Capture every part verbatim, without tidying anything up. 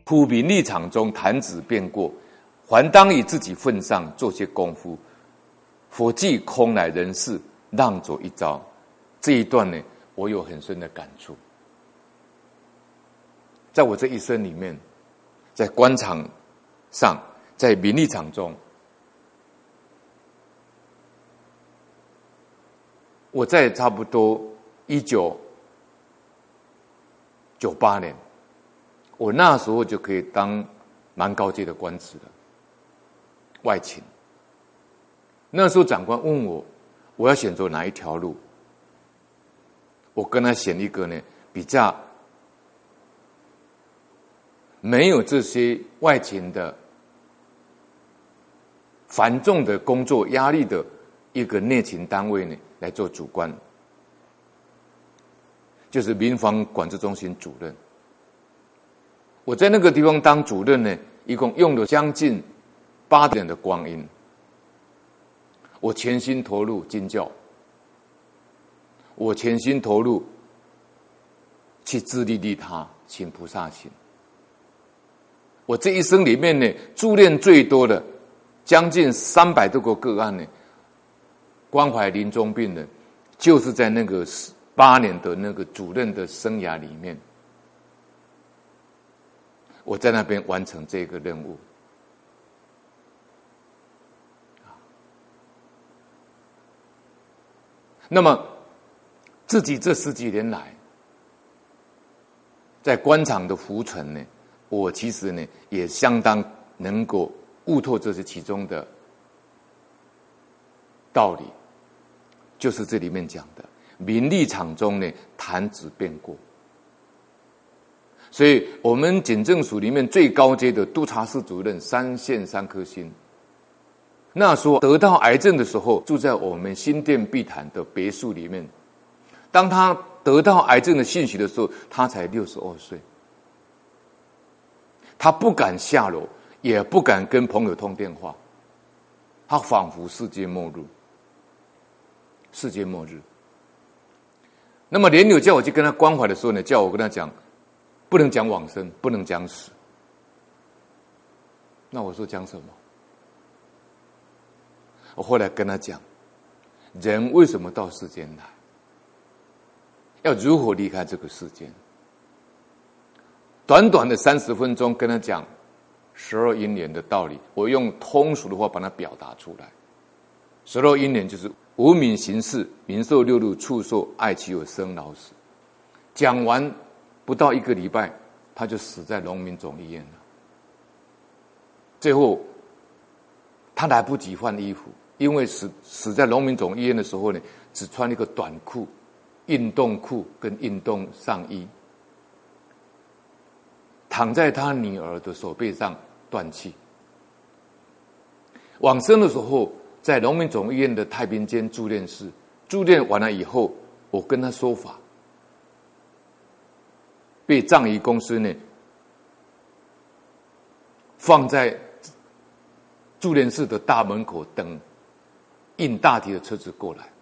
夫名利场中，弹指便过，还当以自己份上做些功夫。佛既空来人世，让走一遭。这一段呢，我有很深的感触。在我这一生里面，在官场上，在名利场中，我在差不多一九九八年，我那时候就可以当蛮高阶的官职了，外勤。那时候长官问我，我要选择哪一条路？我跟他选一个呢，比较没有这些外勤的繁重的工作压力的一个内勤单位呢，来做主官，就是民防管制中心主任。我在那个地方当主任呢，一共用了将近八年的光阴。我全心投入经教，我全心投入去自利利他，行菩萨行。我这一生里面呢，助念最多的将近三百多个个案呢，关怀临终病人，就是在那个八年的那个主任的生涯里面，我在那边完成这个任务。那么自己这十几年来，在官场的浮沉呢，我其实呢也相当能够悟透这是其中的道理，就是这里面讲的名利场中呢，弹指便过。所以我们警政署里面最高阶的督察室主任，三线三颗星。那时候得到癌症的时候，住在我们新店碧潭的别墅里面。当他得到癌症的信息的时候，他才六十二岁。他不敢下楼，也不敢跟朋友通电话，他仿佛世界末日，世界末日。那么莲友叫我去跟他关怀的时候呢，叫我跟他讲，不能讲往生，不能讲死。那我说讲什么？我后来跟他讲，人为什么到世间来？要如何离开这个世间？短短的三十分钟跟他讲十二因缘的道理，我用通俗的话把它表达出来。十二因缘就是无名行识、名受六路、触受爱其有生老死。讲完不到一个礼拜，他就死在农民总医院了。最后他来不及换衣服，因为死死在农民总医院的时候呢，只穿一个短裤、运动裤跟运动上衣，躺在他女儿的手背上断气。往生的时候，在农民总医院的太平间住院室住院完了以后，我跟他说法，被葬仪公司呢放在住院室的大门口等印大体的车子过来。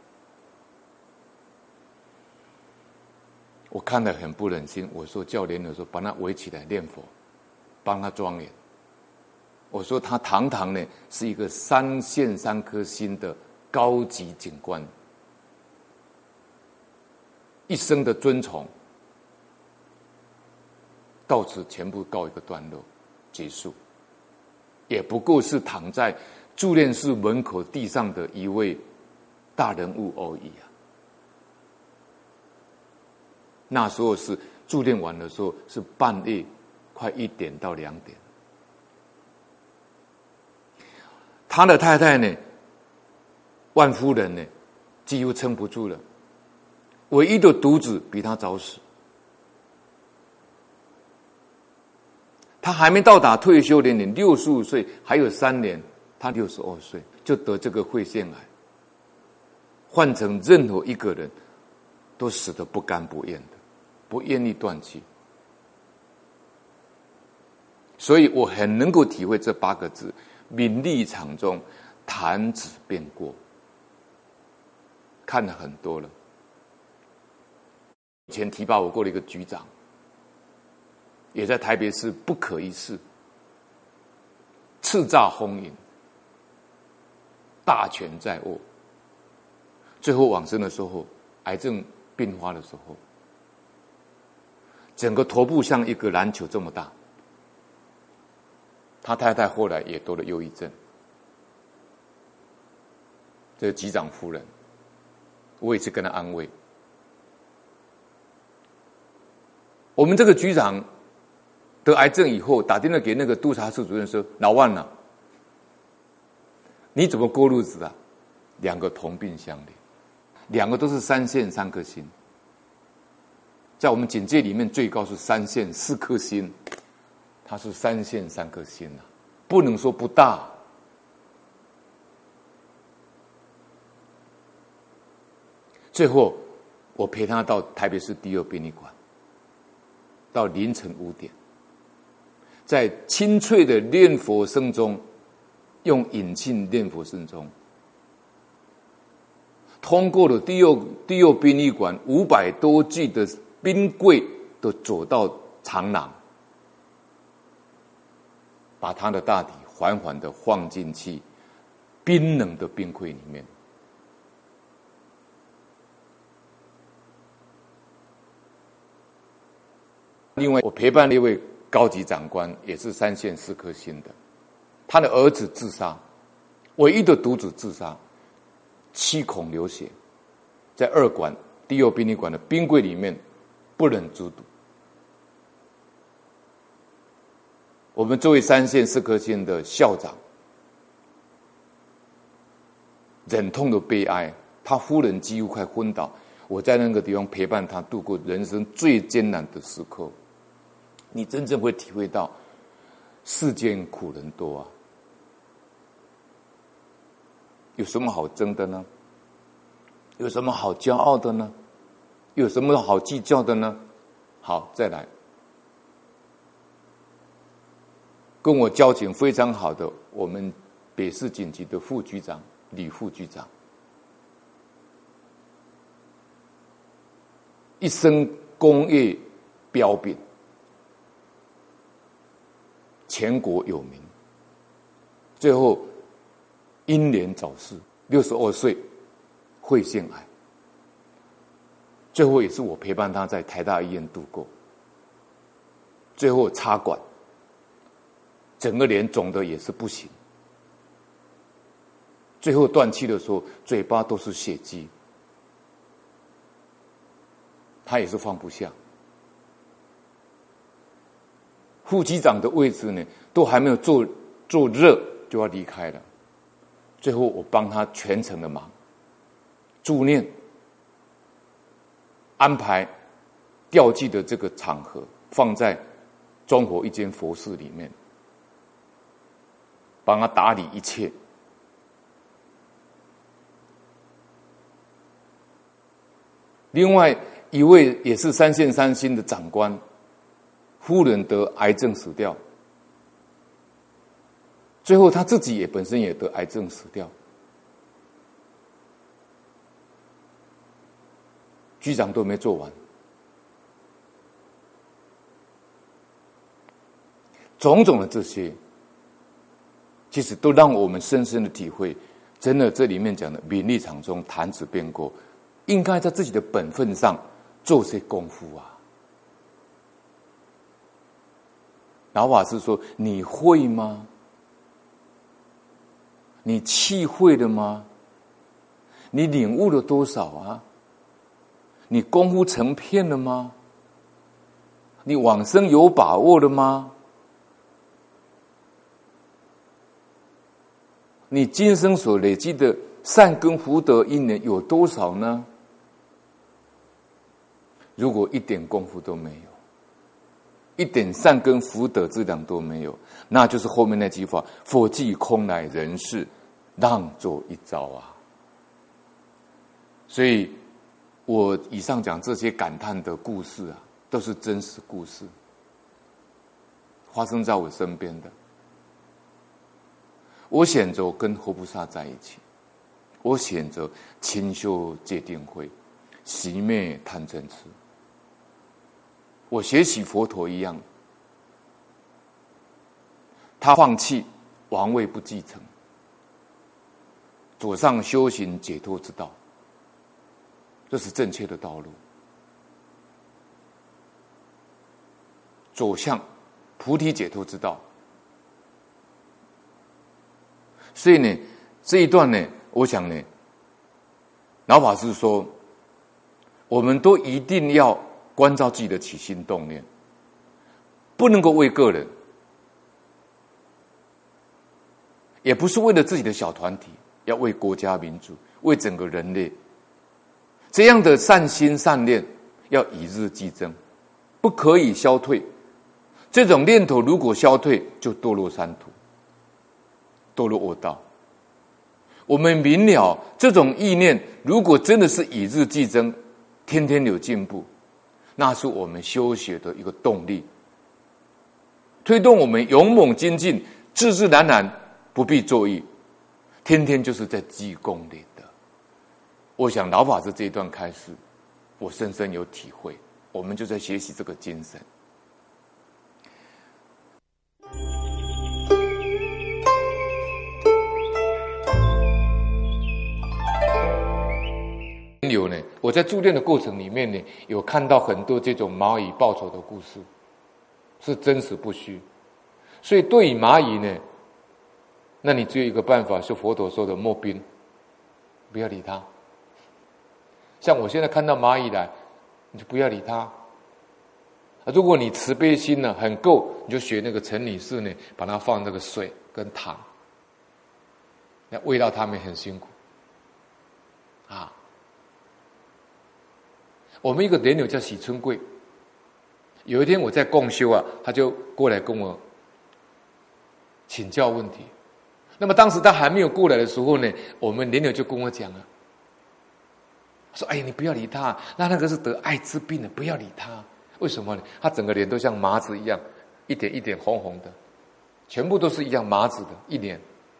我看得很不忍心，我说教练的时候把他围起来念佛，帮他庄严。我说他堂堂呢是一个三线三颗星的高级警官，一生的尊崇到此全部告一个段落结束，也不过是躺在住院室门口地上的一位大人物而已啊。那时候是住院完的时候是半夜快一点到两点，他的太太呢，万夫人呢，几乎撑不住了，唯一的独子比他早死，他还没到达退休年龄，六十五岁，还有三年，他六十二岁就得这个肺腺癌，换成任何一个人都死得不甘不愿的，不愿意断气。所以我很能够体会这八个字：名利场中，弹指便过。看了很多了，以前提拔我过的一个局长， 也在台北市不可一世，叱咤风云，大权在握。最后往生的时候，癌症病发的时候，整个头部像一个篮球这么大。他太太后来也得了忧郁症，这个局长夫人，我也是跟他安慰。我们这个局长得癌症以后，打电话给那个督察室主任说：“老万啊，你怎么过日子啊？”两个同病相怜，两个都是三线三颗星，在我们警戒里面最高是三线四颗星，他是三线三颗星啊，不能说不大。最后，我陪他到台北市第二殡仪馆，到凌晨五点，在清脆的念佛声中，用引磬念佛声中，通过了第二第二殡仪馆五百多具的冰柜，都走到长廊，把他的大体缓缓的放进去冰冷的冰柜里面。另外，我陪伴了一位高级长官，也是三线四颗星的，他的儿子自杀，唯一的独子自杀，七孔流血，在二馆第二殡仪馆的冰柜里面不忍卒睹。我们作为三线四颗星的校长，忍痛的悲哀，他夫人几乎快昏倒，我在那个地方陪伴他度过人生最艰难的时刻。你真正会体会到世间苦人多啊，有什么好争的呢？有什么好骄傲的呢？有什么好计较的呢？好，再来，跟我交情非常好的我们北市警局的副局长李副局长，一生功业彪炳，全国有名，最后英年早逝，六十二岁，肺腺癌。最后也是我陪伴他在台大医院度过，最后插管，整个脸肿的也是不行，最后断气的时候，嘴巴都是血迹，他也是放不下。副机长的位置呢，都还没有做做热就要离开了。最后我帮他全程的忙，助念，安排吊祭的这个场合放在中国一间佛寺里面，帮他打理一切。另外一位也是三线三星的长官，夫人得癌症死掉，最后他自己也本身也得癌症死掉，局长都没做完。种种的这些，其实都让我们深深的体会，真的这里面讲的名利场中弹指变过，应该在自己的本分上做些功夫啊。老法师说：“你会吗？你气会了吗？你领悟了多少啊？你功夫成片了吗？你往生有把握了吗？你今生所累积的善根福德因缘有多少呢？如果一点功夫都没有，一点善根福德质量都没有，那就是后面那句话：佛即空来人世，让做一遭啊。所以我以上讲这些感叹的故事啊，都是真实故事，发生在我身边的。我选择跟活菩萨在一起，我选择清修戒定慧，熄灭贪嗔痴。我学习佛陀一样， 他放弃王位不继承，走上修行解脱之道，这是正确的道路，走向菩提解脱之道。所以呢，这一段呢，我想呢，老法师说，我们都一定要关照自己的起心动念，不能够为个人，也不是为了自己的小团体，要为国家民族，为整个人类。这样的善心善念要以日俱增，不可以消退。这种念头如果消退，就堕落三途，堕落恶道。我们明了这种意念，如果真的是以日俱增，天天有进步，那是我们修学的一个动力，推动我们勇猛精进，自自然然不必作意，天天就是在积功累德。我想老法师这一段开示，我深深有体会，我们就在学习这个精神。有呢，我在助念的过程里面呢，有看到很多这种蚂蚁报仇的故事，是真实不虚。所以对于蚂蚁呢，那你只有一个办法，是佛陀说的莫兵，不要理他。像我现在看到蚂蚁来，你就不要理他。如果你慈悲心呢很够，你就学那个陈女士呢，把它放那个水跟糖，那喂到他们很辛苦啊。我们一个莲友叫喜春贵，有一天我在共修啊，他就过来跟我请教问题。那么当时他还没有过来的时候呢，我们莲友就跟我讲啊，说：“哎呀，你不要理他，那那个是得艾滋病的，不要理他。为什么呢？他整个脸都像麻子一样，一点一点红红的，全部都是一样麻子的一脸。”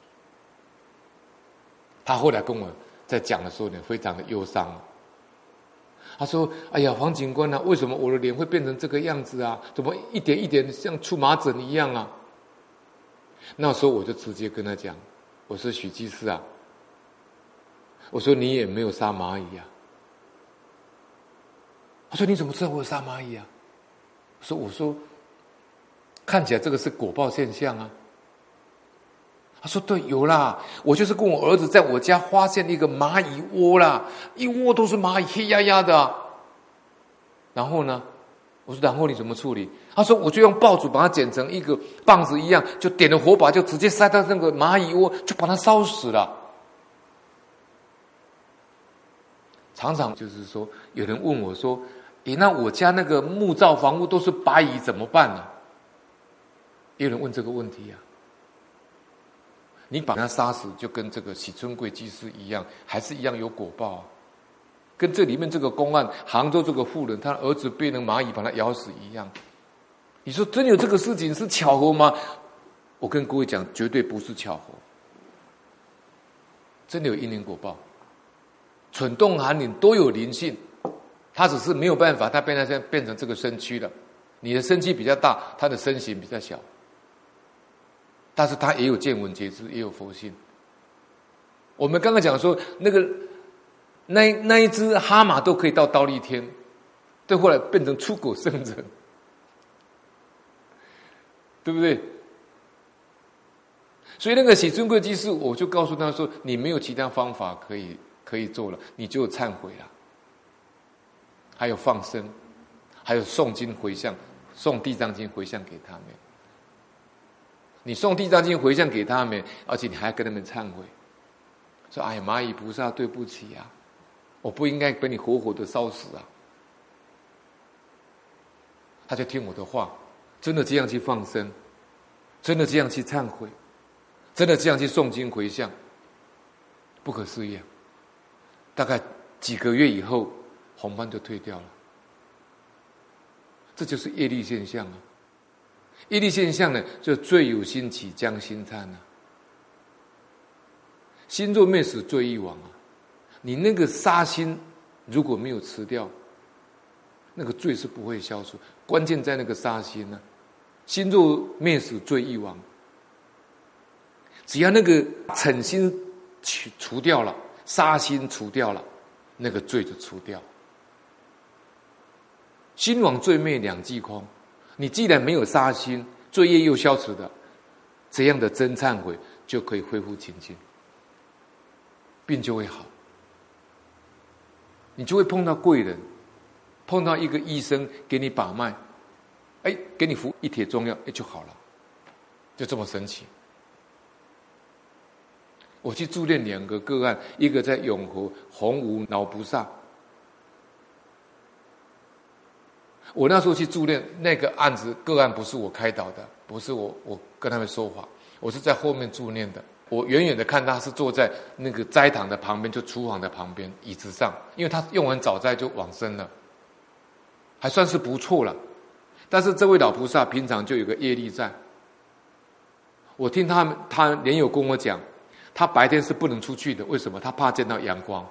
他后来跟我在讲的时候呢，非常的忧伤。他说：“哎呀，黄警官啊，为什么我的脸会变成这个样子啊？怎么一点一点像出麻疹一样啊？”那时候我就直接跟他讲：“我说许居士啊，我说你也没有杀蚂蚁啊。”他说：“你怎么知道我有杀蚂蚁啊？”我说：“我说看起来这个是果报现象啊。”他说：“对，有啦，我就是跟我儿子在我家发现一个蚂蚁窝啦，一窝都是蚂蚁，黑压压的啊。然后呢？”我说：“然后你怎么处理？”他说：“我就用爆竹把它剪成一个棒子一样，就点了火把，就直接塞到那个蚂蚁窝，就把它烧死了。”常常就是说，有人问我说：“诶，那我家那个木造房屋都是白蚁怎么办呢？”也有人问这个问题啊。你把它杀死，就跟这个喜春贵居士一样，还是一样有果报啊。跟这里面这个公案，杭州这个妇人，她儿子被那蚂蚁把他咬死一样。你说真有这个事情是巧合吗？我跟各位讲，绝对不是巧合，真的有因缘果报。蠢动寒灵都有灵性，他只是没有办法，他变成变成这个身躯了。你的身躯比较大，他的身形比较小。但是他也有见闻觉知，也有佛性。我们刚刚讲说，那个那那一只哈马都可以到忉利天，对，后来变成出果圣人，对不对？所以那个喜尊贵居士，我就告诉他说：“你没有其他方法可以可以做了，你就忏悔了。还有放生，还有诵经回向，诵地藏经回向给他们。”你送地藏经回向给他们，而且你还跟他们忏悔，说：“哎呀，蚂蚁菩萨，对不起啊，我不应该被你活活的烧死啊。”他就听我的话，真的这样去放生，真的这样去忏悔，真的这样去诵经回向，不可思议啊！大概几个月以后，红斑就退掉了。这就是业力现象啊！业力现象呢，就罪有心起，将心参啊。心若灭死，罪亦亡啊。你那个杀心如果没有吃掉，那个罪是不会消除。关键在那个杀心啊。心若灭死，罪亦亡。 只要那个嗔心除除掉了，杀心除掉了，那个罪就除掉。心往罪灭，两寂空。你既然没有杀心，罪业又消除的，这样的真忏悔就可以恢复清净，病就会好。你就会碰到贵人，碰到一个医生给你把脉，哎，给你服一帖中药，哎，就好了，就这么神奇。我去助念两个个案，一个在永和洪武老菩萨。我那时候去助念那个案子个案，不是我开导的，不是我我跟他们说法，我是在后面助念的。我远远的看他是坐在那个斋堂的旁边，就厨房的旁边椅子上，因为他用完早斋就往生了，还算是不错了。但是这位老菩萨平常就有个业力在。我听他们他连友跟我讲，他白天是不能出去的，为什么？他怕见到阳光，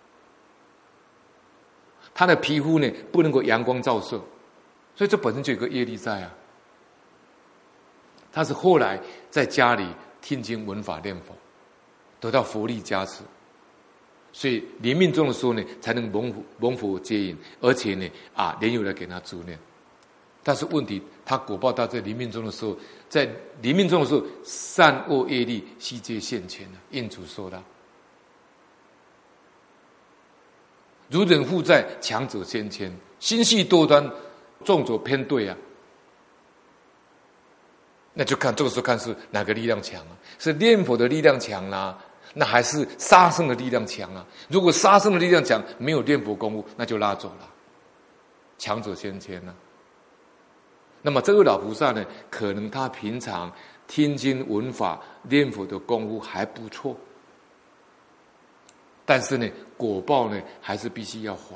他的皮肤呢不能够阳光照射，所以这本身就有个业力在啊。他是后来在家里听经闻法念佛，得到佛力加持，所以临命终的时候呢，才能蒙蒙佛接引，而且呢啊，连友来给他助念。但是问题，他果报到这临命终的时候，在临命终的时候，善恶业力悉皆现前了，应主受到。如人负债，强者先迁，心系多端，众者偏对啊。那就看这个时候看是哪个力量强啊？是念佛的力量强啦、啊，那还是杀生的力量强啊？如果杀生的力量强，没有念佛功夫，那就拉走了，强者先迁啊。那么这位老菩萨呢，可能他平常听经闻法念佛的功夫还不错，但是呢，果报呢还是必须要还，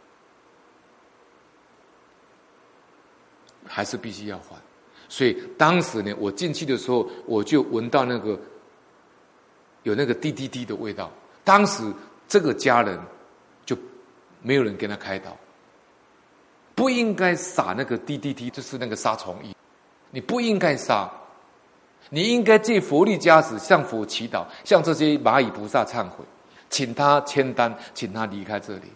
还是必须要还。所以当时呢，我进去的时候，我就闻到那个有那个滴滴滴的味道。当时这个家人就没有人跟他开导，不应该撒那个滴滴滴，就是那个杀虫液，你不应该杀，你应该借佛力加持，向佛祈祷，向这些蚂蚁菩萨忏悔，请他签单，请他离开这里。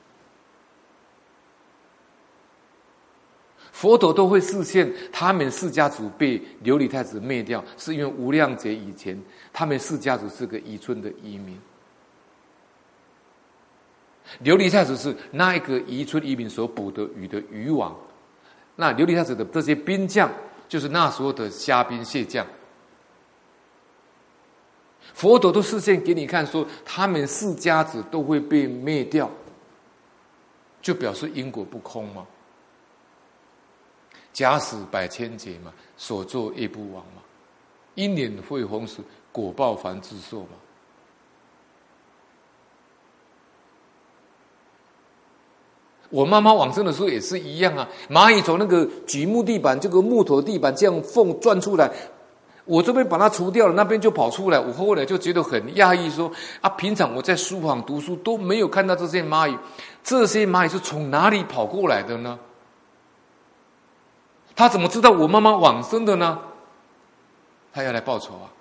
佛陀都会示现，他们释家族被琉璃太子灭掉，是因为无量劫以前，他们释家族是个渔村的移民。琉璃太子是那一个渔村移民所捕的鱼的渔王，那琉璃太子的这些兵将，就是那时候的虾兵蟹将。佛陀都示现给你看说，他们释家子都会被灭掉，就表示因果不空嘛。假使百千劫嘛，所作业不亡嘛，因缘会逢时，果报凡自受嘛。我妈妈往生的时候也是一样啊，蚂蚁从那个榉木地板这个木头地板这样缝钻出来，我这边把它除掉了，那边就跑出来。我后来就觉得很讶异，说啊，平常我在书房读书都没有看到这些蚂蚁，这些蚂蚁是从哪里跑过来的呢？他怎么知道我妈妈往生的呢？他要来报仇啊！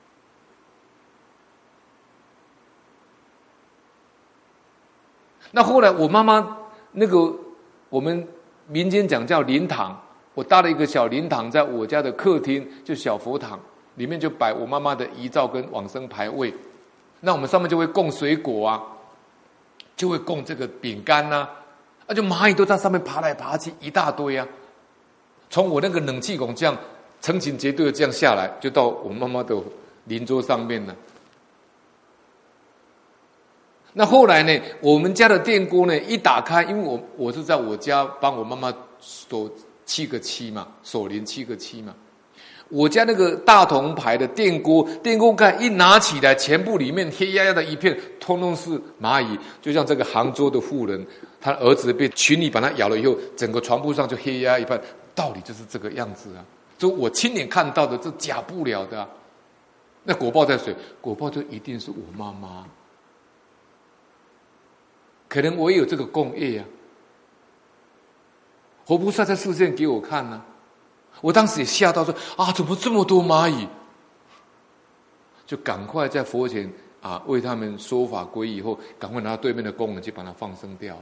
那后来我妈妈那个我们民间讲叫灵堂，我搭了一个小灵堂在我家的客厅，就小佛堂，里面就摆我妈妈的遗照跟往生牌位。那我们上面就会供水果啊，就会供这个饼干啊，那就蚂蚁都在上面爬来爬去一大堆啊。从我那个冷气孔这样成群结队的这样下来，就到我妈妈的灵桌上面了。那后来呢，我们家的电锅呢一打开，因为我我是在我家帮我妈妈锁七个七嘛，锁灵七个七嘛。我家那个大铜牌的电锅，电锅盖一拿起来，全部里面黑压压的一片，通通是蚂蚁，就像这个杭州的妇人，他儿子被群蚁把他咬了以后，整个床铺上就黑压一片。道理就是这个样子啊，就我亲眼看到的，这假不了的啊。那果报在谁？果报就一定是我妈妈。可能我也有这个共业啊。活菩萨在示现给我看呢、啊，我当时也吓到说啊，怎么这么多蚂蚁？ 就赶快在佛前啊为他们说法皈依以后，赶快拿到对面的工人去把他放生掉。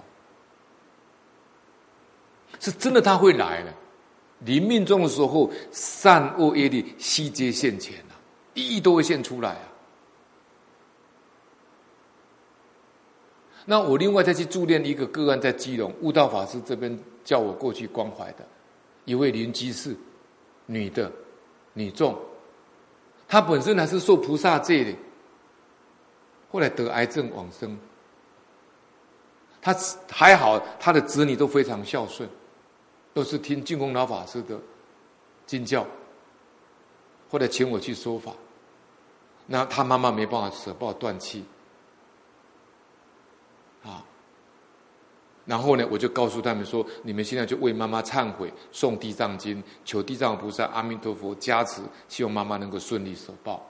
是真的他会来了，临命终的时候，善恶业力悉皆现前啊，一一都会现出来啊。那我另外再去助念一个个案，在基隆悟道法师这边叫我过去关怀的一位邻居士，女的女众，她本身还是受菩萨戒的，后来得癌症往生。她还好，她的子女都非常孝顺，都是听净空老法师的经教，后来请我去说法。那她妈妈没办法舍报断气啊，然后呢，我就告诉他们说：你们现在就为妈妈忏悔，诵地藏经，求地藏菩萨、阿弥陀佛加持，希望妈妈能够顺利舍报。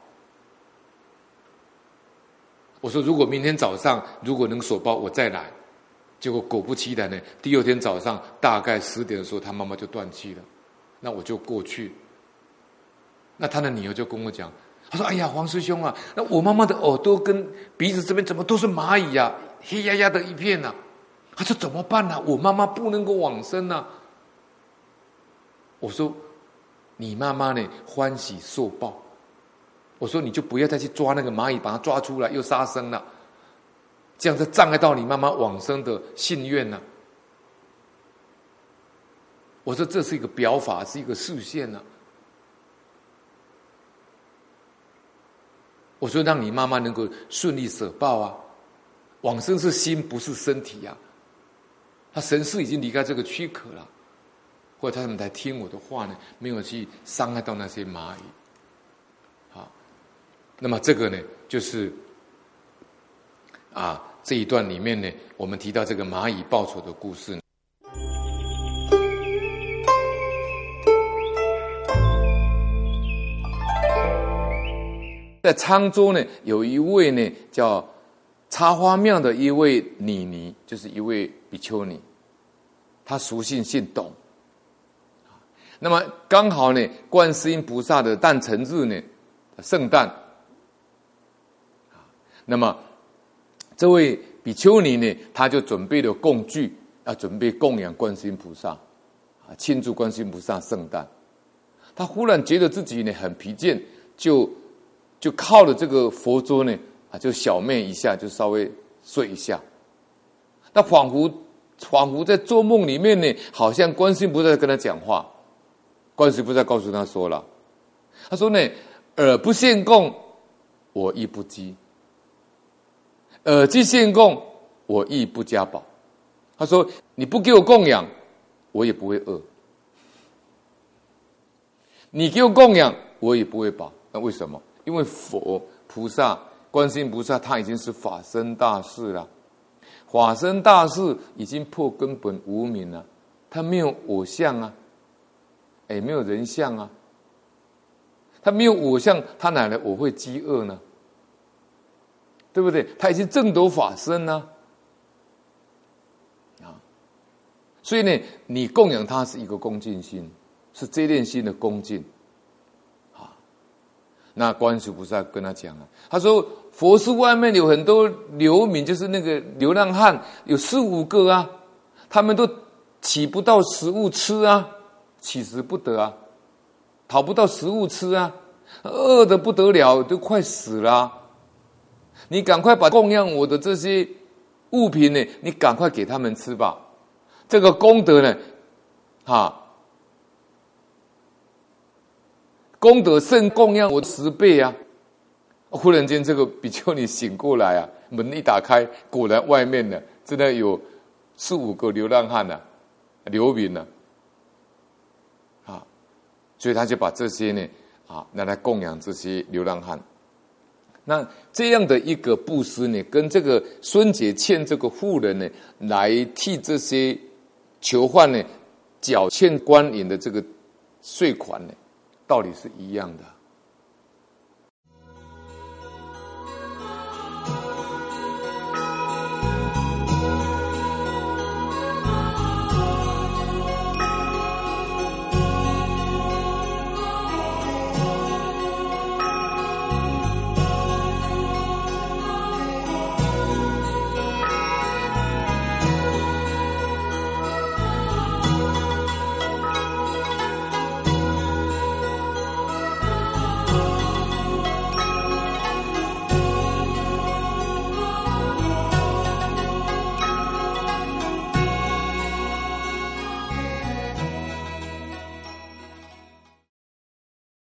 我说，如果明天早上如果能舍报，我再来。结果果不其然呢，第二天早上大概十点的时候，他妈妈就断气了。那我就过去，那他的女儿就跟我讲，他说：“哎呀，黄师兄啊，那我妈妈的耳朵跟鼻子这边怎么都是蚂蚁呀、啊，黑压压的一片呐、啊。”他说：“怎么办呢、啊？我妈妈不能够往生啊。”我说：“你妈妈呢，欢喜受报。”我说：“你就不要再去抓那个蚂蚁，把它抓出来又杀生了，这样子障碍到你妈妈往生的信愿呢。”我说：“这是一个表法，是一个示现呢、啊。”我说：“让你妈妈能够顺利舍报啊，往生是心，不是身体啊。他神识已经离开这个躯壳了，或者他们才听我的话呢，没有去伤害到那些蚂蚁。好，那么这个呢，就是啊这一段里面呢，我们提到这个蚂蚁报仇的故事。在沧州呢，有一位呢叫插花庙的一位尼尼，就是一位比丘尼，她俗姓姓董。那么刚好呢，观世音菩萨的诞辰日呢，圣诞。那么这位比丘尼呢，他就准备了供具，要准备供养观世音菩萨，啊，庆祝观世音菩萨圣诞。他忽然觉得自己呢很疲倦，就就靠了这个佛桌呢，啊，就小寐一下，就稍微睡一下。那仿佛仿佛在做梦里面呢，好像观世音菩萨在跟他讲话。观世音菩萨告诉他说了，他说呢：“尔不献供，我亦不饥；尔既献供，我亦不加饱。”他说：“你不给我供养，我也不会饿；你给我供养，我也不会饱。那为什么？因为佛菩萨、观世音菩萨他已经是法身大士了，法身大士已经破根本无明了，他没有我相啊，也没有人相啊，他没有我相，他哪来我会饥饿呢？对不对？他已经正斗法身呢、啊，所以呢，你供养他是一个恭敬心，是这念心的恭敬。那观世菩萨跟他讲了，他说佛寺外面有很多流民，就是那个流浪汉，有四五个啊，他们都起不到食物吃啊，起食不得啊，讨不到食物吃啊，饿得不得了，都快死了、啊。你赶快把供养我的这些物品呢，你赶快给他们吃吧。这个功德呢，哈。功德胜供养我十倍啊！忽然间，这个比丘尼醒过来啊，门一打开，果然外面呢，真的有四五个流浪汉啊，流民呢、啊，啊，所以他就把这些呢，啊，拿来供养这些流浪汉。那这样的一个布施呢，跟这个孙姐欠这个妇人呢，来替这些囚犯呢，缴欠官银的这个税款呢，道理是一样的。